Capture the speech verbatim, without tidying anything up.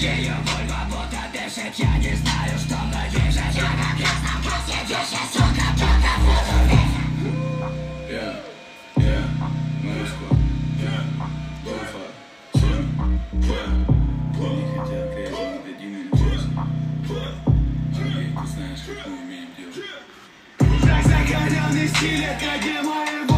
Ее вульва будто дышит, я не знаю, что мной движет. Я как я знал, как все дышит, сука, будто воду весит. Yeah, yeah, Москва, yeah, Уфа, Сим, yeah. Они хотят креативно дадим им жизнь. Андрей, ты знаешь, как мы умеем делать. Закаленный стиль, это не моего.